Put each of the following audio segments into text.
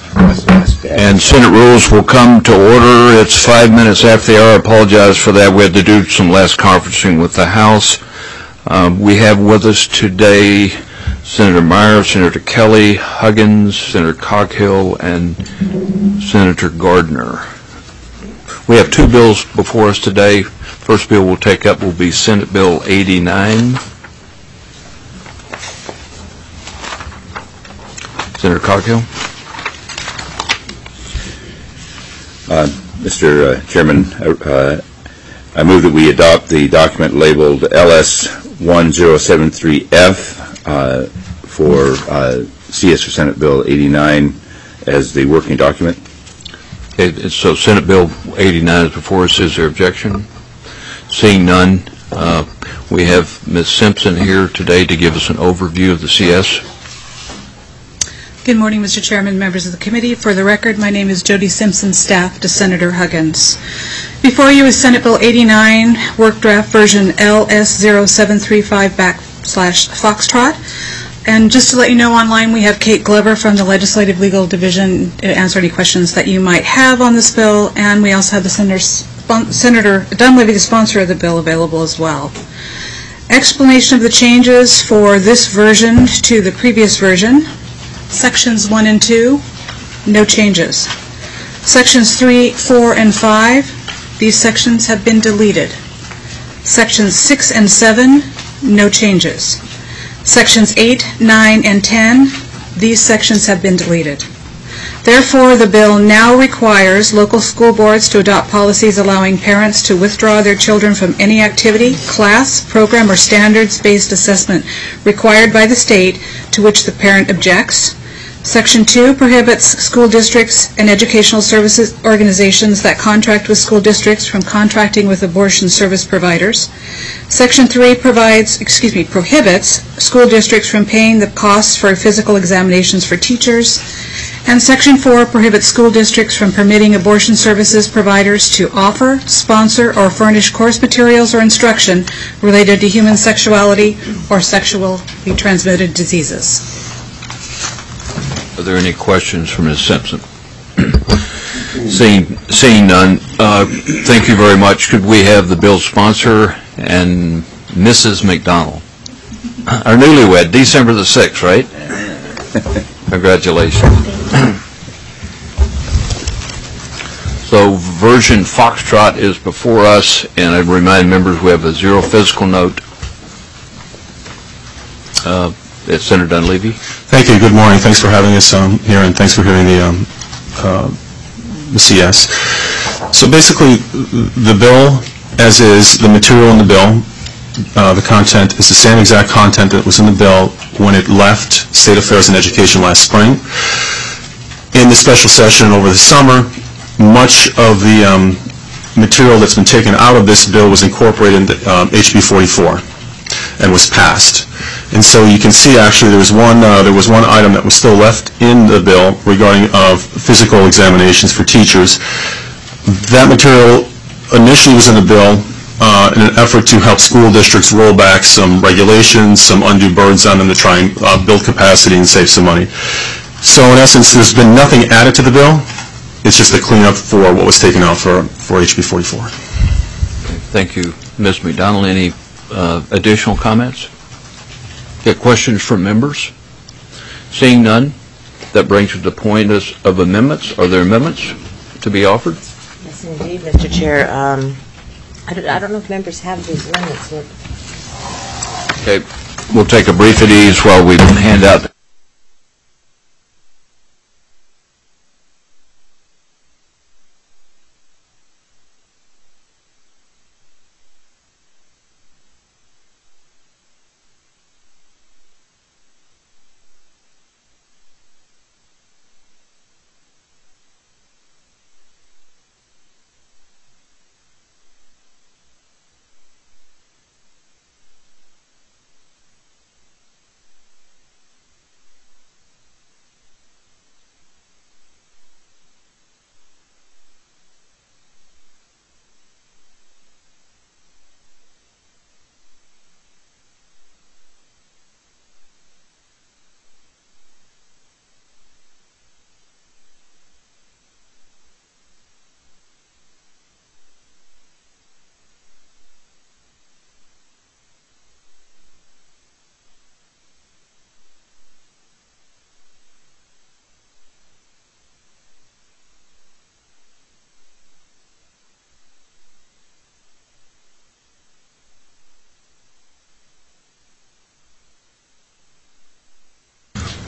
And Senate rules will come to order. It's 5 minutes after the hour. I apologize for that. We had to do some last conferencing with the House. We have with us today Senator Meyer, Senator Kelly, Huggins, Senator Coghill, and Senator Gardner. We have two bills before us today. First bill we'll take up will be Senate Bill 89. Senator Coghill. Mr. Chairman, I move that we adopt the document labeled LS1073F for CS for Senate Bill 89 as the working document. Okay, so Senate Bill 89 is before us. Is there objection? Seeing none, we have Ms. Simpson here today to give us an overview of the CS. Good morning, Mr. Chairman, members of the committee. For the record, my name is Jody Simpson, staff to Senator Huggins. Before you is Senate Bill 89, work draft version LS0735/Foxtrot. And just to let you know, online we have Kate Glover from the Legislative Legal Division to answer any questions that you might have on this bill, and we also have the Senator Dunleavy, the sponsor of the bill, available as well. Explanation of the changes for this version to the previous version. Sections 1 and 2, no changes. Sections 3, 4, and 5, these sections have been deleted. Sections 6 and 7, no changes. Sections 8, 9, and 10, these sections have been deleted. Therefore, the bill now requires local school boards to adopt policies allowing parents to withdraw their children from any activity, class, program, or standards-based assessment required by the state to which the parent objects. Section 2 prohibits school districts and educational services organizations that contract with school districts from contracting with abortion service providers. Section 3 prohibits school districts from paying the costs for physical examinations for teachers. And Section 4 prohibits school districts from permitting abortion services providers to offer, sponsor, or furnish course materials or instruction related to human sexuality or sexually transmitted diseases. Are there any questions for Ms. Simpson? Seeing none, thank you very much. Could we have the bill sponsor and Mrs. McDonald? Our newlywed, December the 6th, right? Congratulations. So version Foxtrot is before us, and I remind members we have a zero physical note. Senator Dunleavy. Thank you. Good morning. Thanks for having us here, and thanks for hearing the CS. So basically, the bill, as is the material in the bill, the content is the same exact content that was in the bill when it left State Affairs and Education last spring. In the special session over the summer, much of the material that's been taken out of this bill was incorporated into HB 44 and was passed. And so you can see actually there was one item that was still left in the bill regarding physical examinations for teachers. That material initially was in the bill in an effort to help school districts roll back some regulations, some undue burdens on them to try and build capacity and save some money. So in essence, there's been nothing added to the bill. It's just a cleanup for what was taken out for HB 44. Thank you, Ms. McDonald. Any additional comments? Get questions from members? Seeing none, that brings us to the point of amendments. Are there amendments to be offered? Yes, indeed, Mr. Chair. I don't know if members have these amendments yet. Okay, we'll take a brief at ease while we hand out.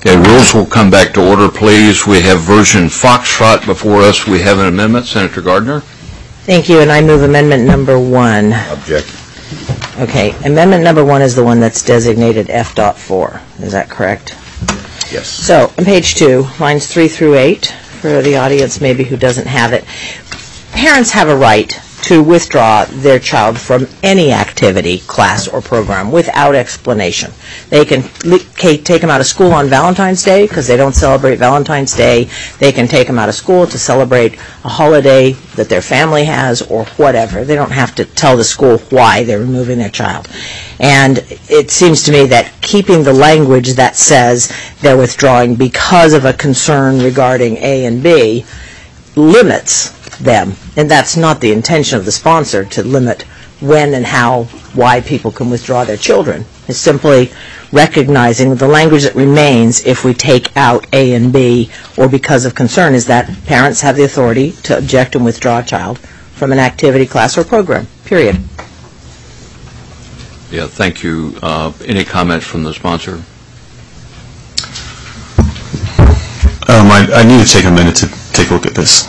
Okay, rules will come back to order, please. We have version Foxtrot before us. We have an amendment. Senator Gardner? Thank you, and I move amendment number 1. Object. Okay, amendment number 1 is the one that's designated F.4. Is that correct? Yes. So, on page 2, lines 3 through 8, for the audience maybe who doesn't have it, parents have a right to withdraw their child from any activity, class, or program without explanation. They can take them out of school on Valentine's Day because they don't celebrate Valentine's Day. They can take them out of school to celebrate a holiday that their family has or whatever. They don't have to tell the school why they're removing their child. And it seems to me that keeping the language that says they're withdrawing because of a concern regarding A and B limits them, and that's not the intention of the sponsor, to limit when and how, why people can withdraw their children. It's simply recognizing the language that remains if we take out A and B or because of concern is that parents have the authority to object and withdraw a child from an activity, class, or program, period. Yeah, thank you. Any comments from the sponsor? I need to take a minute to take a look at this.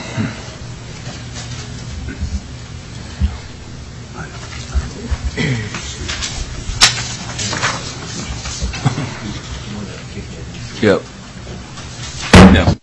Yep. Yeah.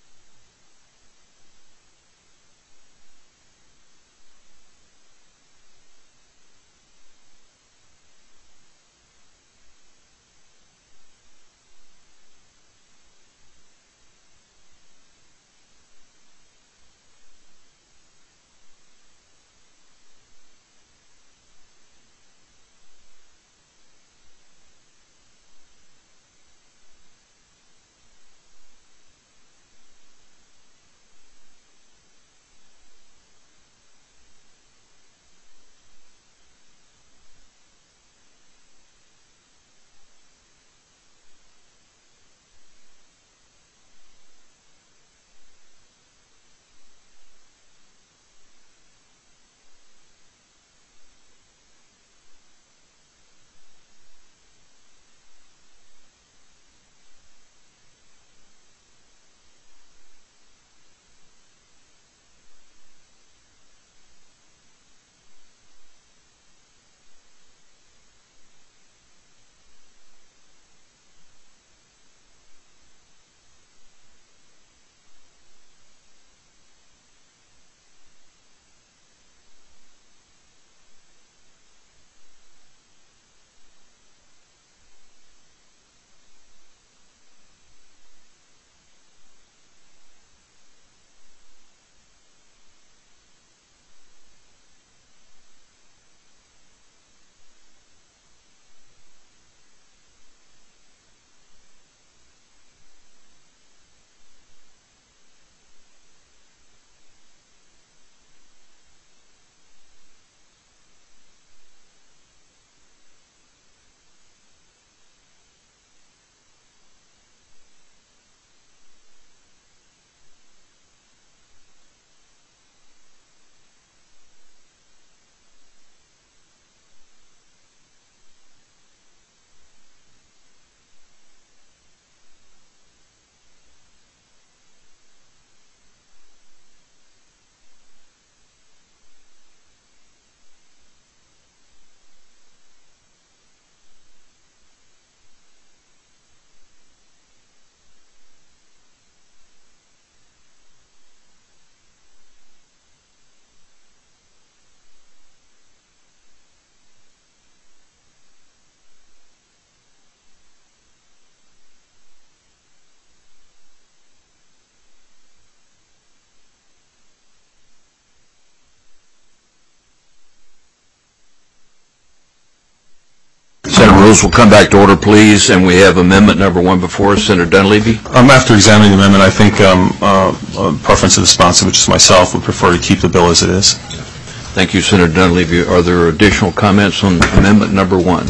Senate rules will come back to order, please, and we have amendment number 1 before us. Senator Dunleavy. After examining the amendment, I think preference of the sponsor, which is myself, would prefer to keep the bill as it is. Thank you, Senator Dunleavy. Are there additional comments on amendment number 1?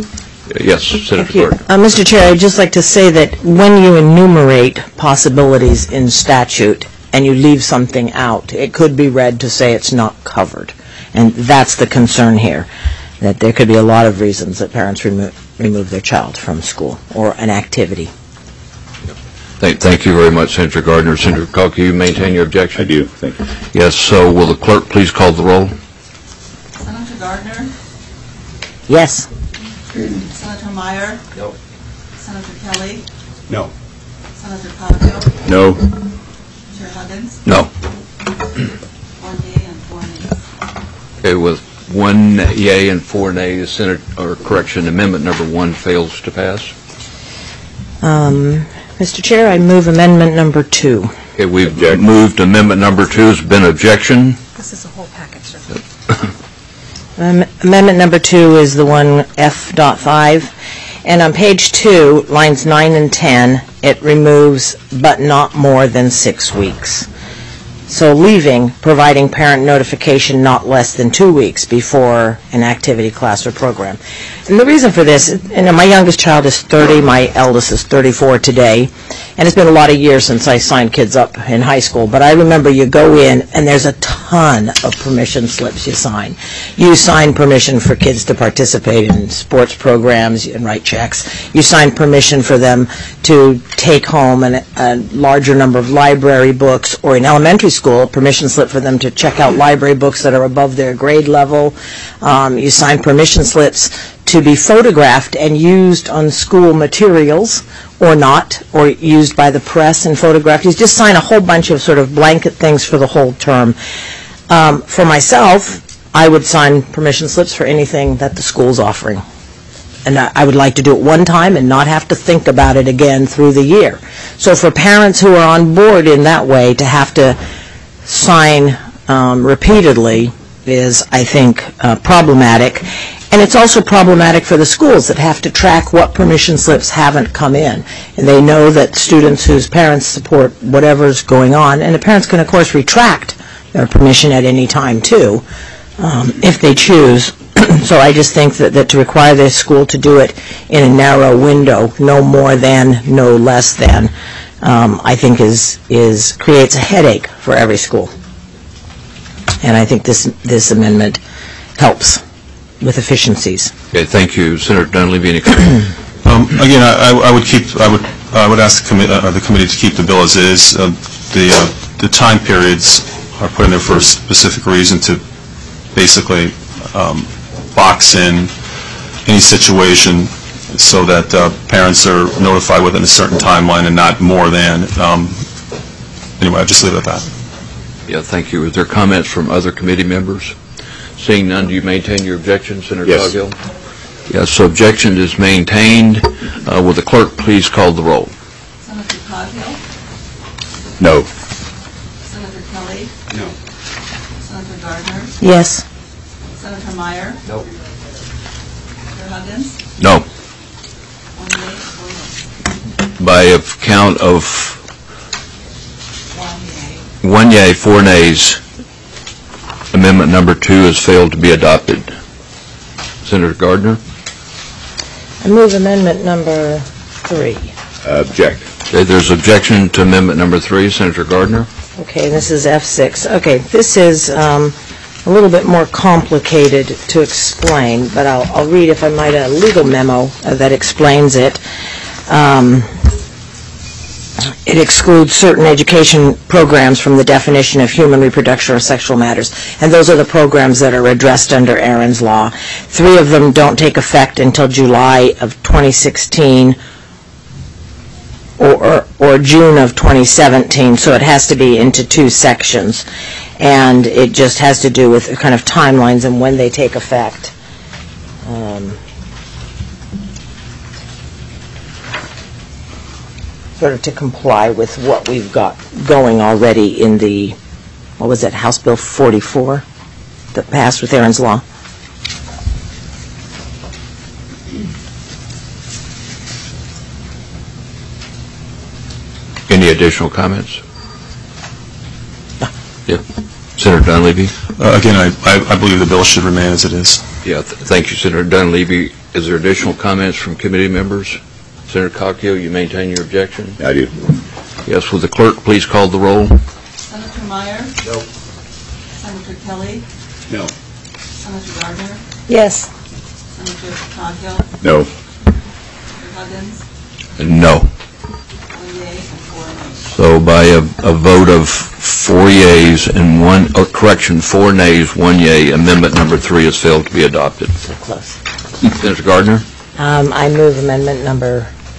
Yes, Senator Gordon. Mr. Chair, I'd just like to say that when you enumerate possibilities in statute and you leave something out, it could be read to say it's not covered. And that's the concern here, that there could be a lot of reasons that parents remove their child from school or an activity. Thank you very much, Senator Gardner. Senator Coghill, you maintain your objection? I do. Thank you. Yes, so will the clerk please call the roll? Senator Gardner? Yes. Senator Meyer? No. Senator Kelly? No. Senator Coghill? No. Chair Huggins? No. 1 yea and 4 nays. Okay, with 1 yea and 4 nays, amendment number 1 fails to pass. Mr. Chair, I move amendment number 2. Okay, we've moved amendment number 2. Has been objection. This is a whole package, sir. Amendment number 2 is the one F.5. And on page 2, lines 9 and 10, it removes but not more than 6 weeks. So leaving, providing parent notification not less than 2 weeks before an activity, class, or program. And the reason for this, my youngest child is 30, my eldest is 34 today, and it's been a lot of years since I signed kids up in high school, but I remember you go in and there's a ton of permission slips you sign. You sign permission for kids to participate in sports programs and write checks. You sign permission for them to take home a larger number of library books, or in elementary school, permission slip for them to check out library books that are above their grade level. You sign permission slips to be photographed and used on school materials or not, or used by the press and photographed. You just sign a whole bunch of sort of blanket things for the whole term. For myself, I would sign permission slips for anything that the school's offering. And I would like to do it one time and not have to think about it again through the year. So for parents who are on board in that way, to have to sign repeatedly is, I think, problematic. And it's also problematic for the schools that have to track what permission slips haven't come in. And they know that students whose parents support whatever's going on, and the parents can, of course, retract their permission at any time, too, if they choose. So I just think that to require the school to do it in a narrow window, no more than, no less than, I think creates a headache for every school. And I think this amendment helps with efficiencies. Okay, thank you. Senator Dunleavy, any comments? Again, I would ask the committee to keep the bill as is. The time periods are put in there for a specific reason, to basically box in any situation so that parents are notified within a certain timeline and not more than. Anyway, I'll just leave it at that. Yeah, thank you. Are there comments from other committee members? Seeing none, do you maintain your objection, Senator Coghill? Yes, so objection is maintained. Will the clerk please call the roll? Senator Coghill? No. Senator Kelly? No. Senator Gardner? Yes. Senator Meyer? No. Chair Huggins? No. 1 yea, 4 nays. By a count of 1 yea. 1 yea, 4 nays, amendment number 2 has failed to be adopted. Senator Gardner? I move amendment number 3. Object. Okay, there's objection to amendment number 3. Senator Gardner? Okay, this is F6. Okay, this is a little bit more complicated to explain, but I'll read, if I might, a legal memo that explains it. It excludes certain education programs from the definition of human reproduction or sexual matters, and those are the programs that are addressed under Aaron's Law. 3 of them don't take effect until July of 2016 or June of 2017, so it has to be into 2 sections, and it just has to do with kind of timelines and when they take effect. Sort of to comply with what we've got going already in the, what was it, House Bill 44 that passed with Aaron's Law. Any additional comments? Yeah. Senator Dunleavy? Again, I believe the bill should remain as it is. Yeah, thank you, Senator Dunleavy. Is there additional comments from committee members? Senator Coghill, you maintain your objection? I do. Yes, will the clerk please call the roll? Senator Meyer? No. Senator Kelly? No. Senator Gardner? Yes. Senator Coghill? No. Chair Huggins? No. 1 yea, and 4 nays. So by a vote of 4 yeas and 4 nays, 1 yea, amendment number 3 has failed to be adopted. So close. Senator Gardner? I move amendment number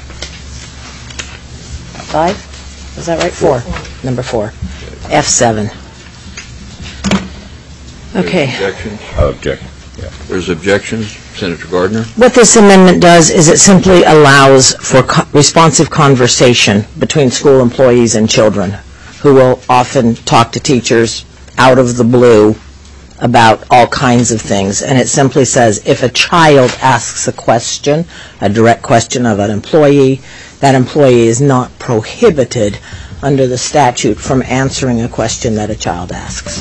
5? Is that right? 4. Number 4. F7. Okay. Objections? Object. There's objections. Senator Gardner? What this amendment does is it simply allows for responsive conversation between school employees and children who will often talk to teachers out of the blue about all kinds of things. And it simply says if a child asks a question, a direct question of an employee, that employee is not prohibited under the statute from answering a question that a child asks.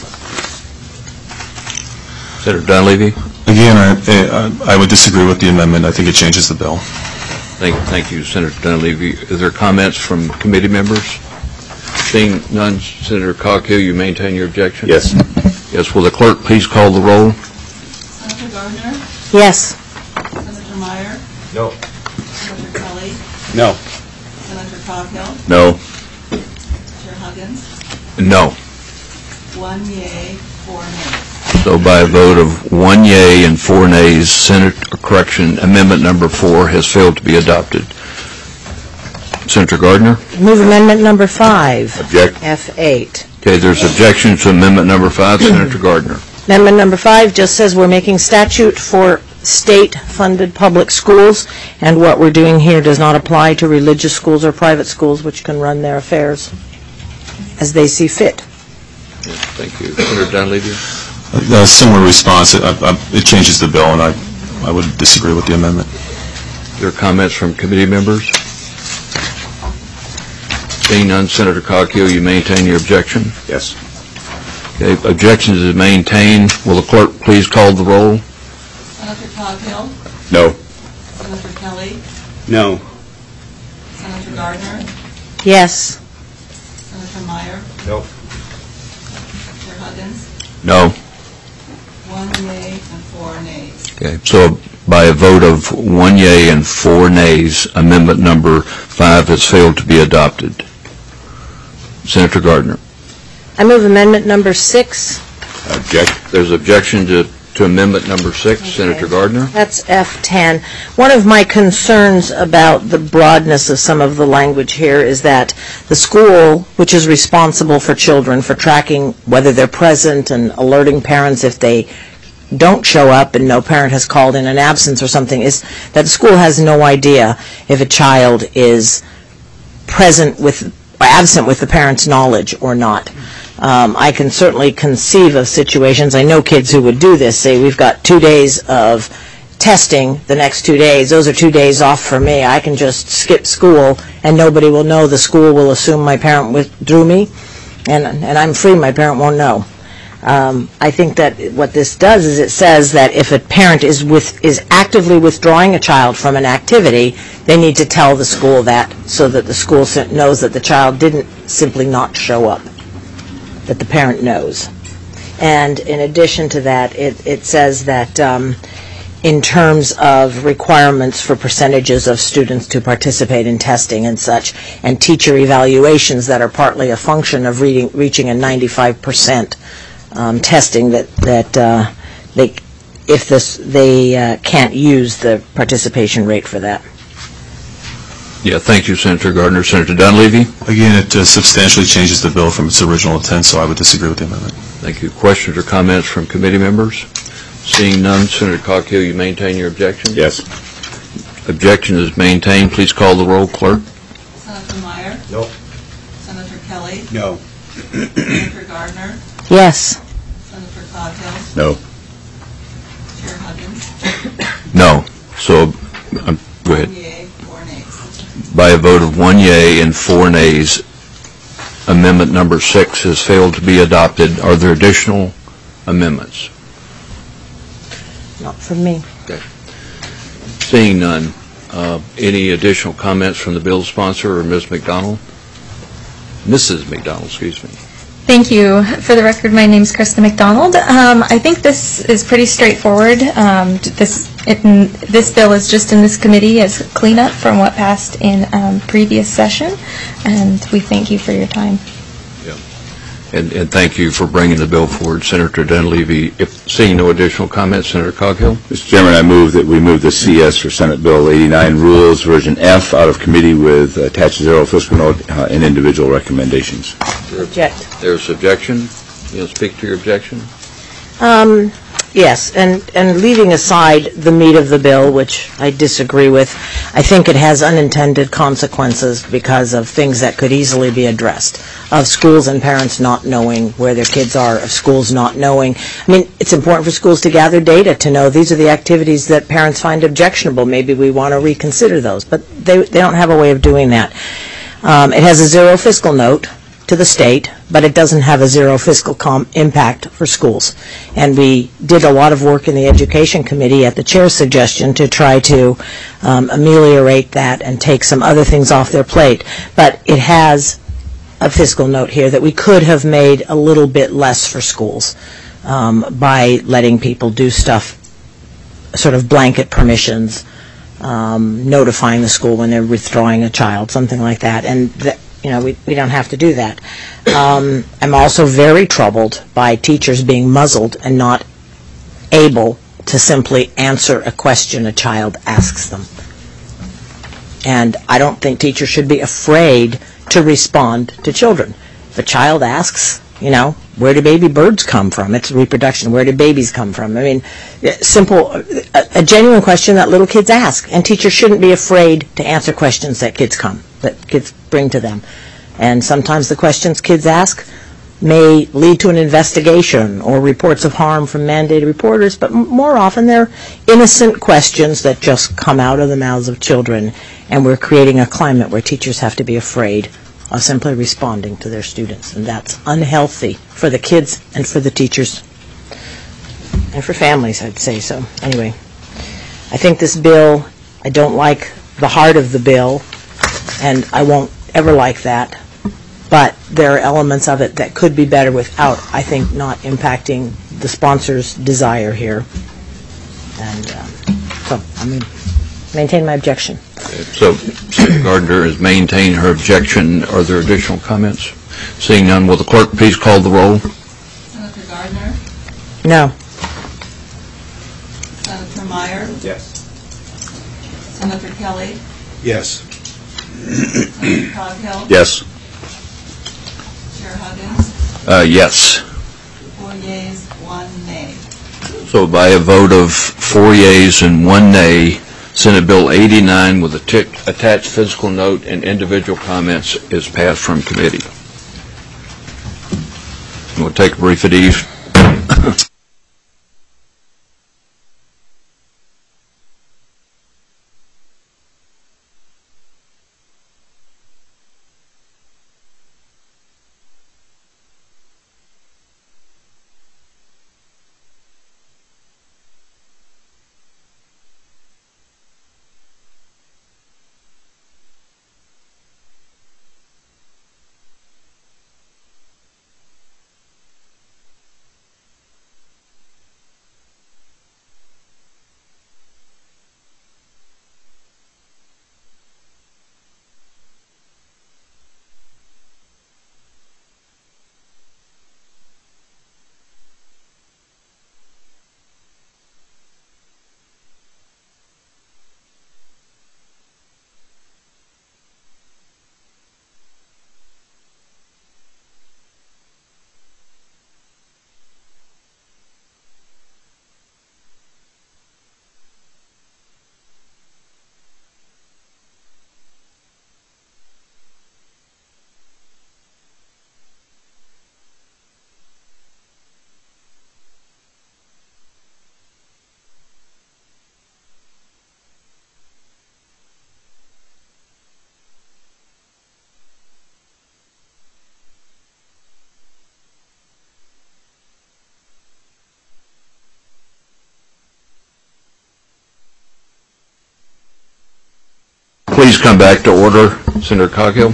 Senator Dunleavy? Again, I would disagree with the amendment. I think it changes the bill. Thank you, Senator Dunleavy. Is there comments from committee members? Seeing none, Senator Coghill, you maintain your objection? Yes. Yes. Will the clerk please call the roll? Senator Gardner? Yes. Senator Meyer? No. Senator Kelly? No. Senator Coghill? No. Chair Huggins? No. 1 yea, 4 nays. So by a vote of 1 yea and 4 nays, amendment number 4 has failed to be adopted. Senator Gardner? Move amendment number 5. Object. F8. Okay, there's objection to amendment number 5. Senator Gardner? Amendment number 5 just says we're making statute for state-funded public schools, and what we're doing here does not apply to religious schools or private schools, which can run their affairs as they see fit. Thank you. Senator Dunleavy? A similar response. It changes the bill, and I would disagree with the amendment. There are comments from committee members? Seeing none, Senator Coghill, you maintain your objection? Yes. Okay, objection is maintained. Will the clerk please call the roll? Senator Coghill? No. Senator Kelly? No. Senator Gardner? Yes. Senator Meyer? No. Chair Huggins? No. 1 yea and 4 nays. Okay, so by a vote of 1 yea and 4 nays, amendment number 5 has failed to be adopted. Senator Gardner? I move amendment number 6. Object. There's objection to amendment number 6. Okay. Senator Gardner? That's F10. One of my concerns about the broadness of some of the language here is that the school, which is responsible for children, for tracking whether they're present and alerting parents if they don't show up and no parent has called in an absence or something, is that the school has no idea if a child is present with or absent with the parent's knowledge or not. I can certainly conceive of situations, I know kids who would do this, say we've got 2 days of testing the next 2 days, those are 2 days off for me, I can just skip school and nobody will know, the school will assume my parent withdrew me and I'm free, my parent won't know. I think that what this does is it says that if a parent is actively withdrawing a child from an activity, they need to tell the school that so that the school knows that the child didn't simply not show up, that the parent knows. And in addition to that, it says that in terms of requirements for percentages of students to participate in testing and such, and teacher evaluations that are partly a function of reaching a 95% testing, that they can't use the participation rate for that. Yeah, thank you, Senator Gardner. Senator Dunleavy? Again, it substantially changes the bill from its original intent, so I would disagree with the amendment. Thank you. Questions or comments from committee members? Seeing none, Senator Coghill, you maintain your objection? Yes. Objection is maintained. Please call the roll, clerk. Senator Meyer? No. Senator Kelly? No. Senator Gardner? Yes. Senator Coghill? No. Chair Huggins? No. So, go ahead. 1 yea, 4 nays. By a vote of 1 yea and 4 nays, amendment number 6 has failed to be adopted. Are there additional amendments? Not from me. Okay. Seeing none, any additional comments from the bill sponsor or Ms. McDonald? Mrs. McDonald, excuse me. Thank you. For the record, my name is Krista McDonald. I think this is pretty straightforward. This This bill is just in this committee as cleanup from what passed in previous session, and we thank you for your time. And thank you for bringing the bill forward, Senator Dunleavy. If seeing no additional comments, Senator Coghill. Mr. Chairman, I move that we move the CS for Senate Bill 89 rules, version F, out of committee with attached zero fiscal note and individual recommendations. Object. There's objection. You'll speak to your objection? Yes, and leaving aside the meat of the bill, which I disagree with, I think it has unintended consequences because of things that could easily be addressed, of schools and parents not knowing where their kids are, of schools not knowing. I mean, it's important for schools to gather data to know these are the activities that parents find objectionable. Maybe we want to reconsider those, but they don't have a way of doing that. It has a zero fiscal note to the state, but it doesn't have a zero fiscal impact for schools. And we did a lot of work in the Education Committee at the chair's suggestion to try to ameliorate that and take some other things off their plate. But it has a fiscal note here that we could have made a little bit less for schools by letting people do stuff, sort of blanket permissions, notifying the school when they're withdrawing a child, something like that. And we don't have to do that. I'm also very troubled by teachers being muzzled and not able to simply answer a question a child asks them. And I don't think teachers should be afraid to respond to children. If a child asks, where do baby birds come from? It's reproduction. Where do babies come from? I mean, simple, a genuine question that little kids ask. And teachers shouldn't be afraid to answer questions that kids bring to them. And sometimes the questions kids ask may lead to an investigation or reports of harm from mandated reporters, but more often they're innocent questions that just come out of the mouths of children. And we're creating a climate where teachers have to be afraid of simply responding to their students. And that's unhealthy for the kids and for the teachers and for families, I'd say. So anyway, I think this bill, I don't like the heart of the bill, and I won't ever like that. But there are elements of it that could be better without, I think, not impacting the sponsor's desire here. And so I'm going to maintain my objection. So Senator Gardner has maintained her objection. Are there additional comments? Seeing none, will the clerk please call the roll? Senator Gardner? No. Senator Meyer? Yes. Senator Kelly? Yes. Senator Coghill? Yes. Chair Huggins? Yes. 4 yeas, 1 nay. So by a vote of 4 yeas and 1 nay, Senate Bill 89 with attached fiscal note and individual comments is passed from committee. We'll take a brief at ease. Please come back to order. Senator Coghill.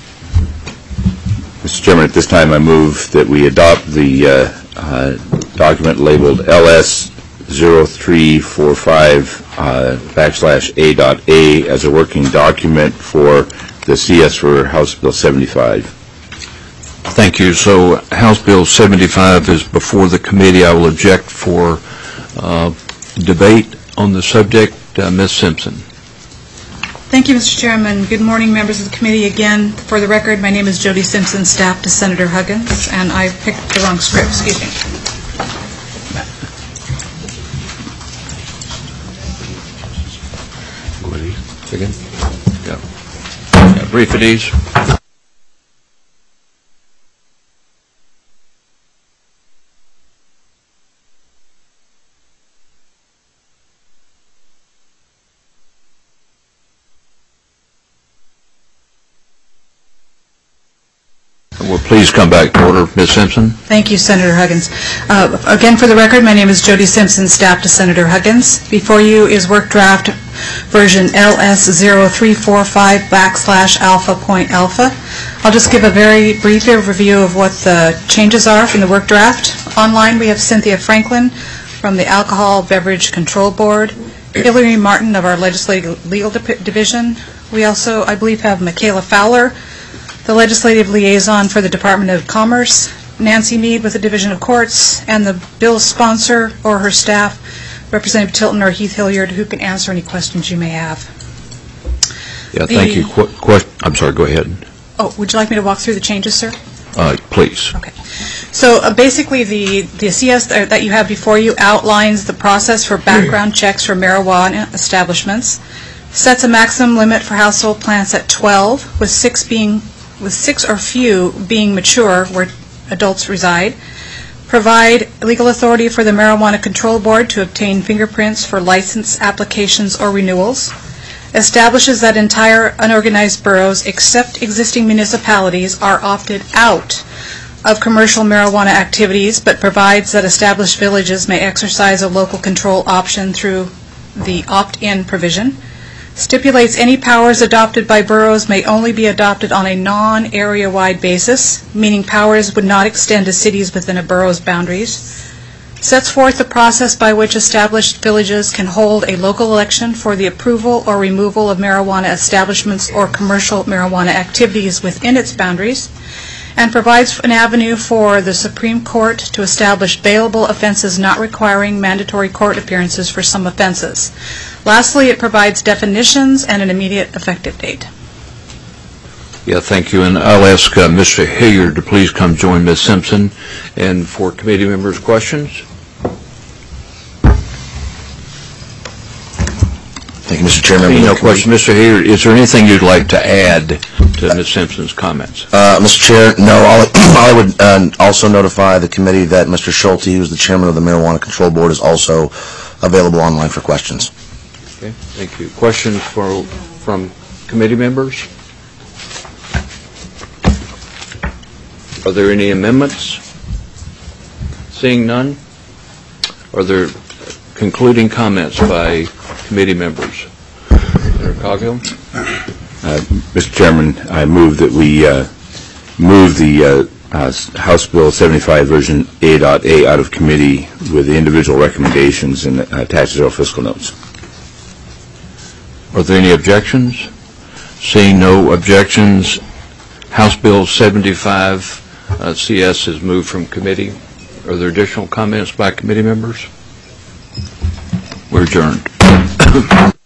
Mr. Chairman, at this time I move that we adopt the document labeled LS 0345 / as a working document for the CS for House Bill 75. Thank you. So House Bill 75 is before the committee. I will object for debate on the subject. Ms. Simpson. Thank you, Mr. Chairman. Good morning, members of the committee. Again, for the record, my name is Jody Simpson, staff to Senator Huggins, and I picked the wrong script. Excuse me. Again? Yeah. Brief at ease. Well, please come back to order, Ms. Simpson. Thank you, Senator Huggins. Again, for the record, my name is Jody Simpson, staff to Senator Huggins. Before you is work draft version LS0345 /alpha.alpha. I'll just give a very brief overview of what the changes are from the work draft. Online, we have Cynthia Franklin from the Alcohol Beverage Control Board, Hillary Martin of our Legislative Legal Division. We also, I believe, have Michaela Fowler, the Legislative Liaison for the Department of Commerce, Nancy Mead with the Division of Courts, and the bill's sponsor or her staff, Representative Tilton or Heath Hilliard, who can answer any questions you may have. Yeah, thank you. I'm sorry, go ahead. Oh, would you like me to walk through the changes, sir? Please. Okay. So basically the CS that you have before you outlines the process for background checks for marijuana establishments, sets a maximum limit for household plants at 12, with 6 or few being mature where adults reside, provide legal authority for the Marijuana Control Board to obtain fingerprints for license applications or renewals, establishes that entire unorganized boroughs except existing municipalities are opted out of commercial marijuana activities, but provides that established villages may exercise a local control option through the opt-in provision, stipulates any powers adopted by boroughs may only be adopted on a non-area-wide basis, meaning powers would not extend to cities within a borough's boundaries, sets forth the process by which established villages can hold a local election for the approval or removal of marijuana establishments or commercial marijuana activities within its boundaries, and provides an avenue for the Supreme Court to establish bailable offenses not requiring mandatory court appearances for some offenses. Lastly, it provides definitions and an immediate effective date. Yeah, thank you. And I'll ask Mr. Hilliard to please come join Ms. Simpson. And for committee members' questions? Thank you, Mr. Chairman. No question. Mr. Hilliard, is there anything you'd like to add to Ms. Simpson's comments? Mr. Chair, no. I would also notify the committee that Mr. Schulte, who is the chairman of the Marijuana Control Board, is also available online for questions. Okay, thank you. Questions from committee members? Are there any amendments? Seeing none? Are there concluding comments by committee members? Senator Coghill? Mr. Chairman, I move that we move the House Bill 75 version A.A out of committee with the individual recommendations and attached zero fiscal notes. Are there any objections? Seeing no objections, House Bill 75 CS is moved from committee. Are there additional comments by committee members? We're adjourned.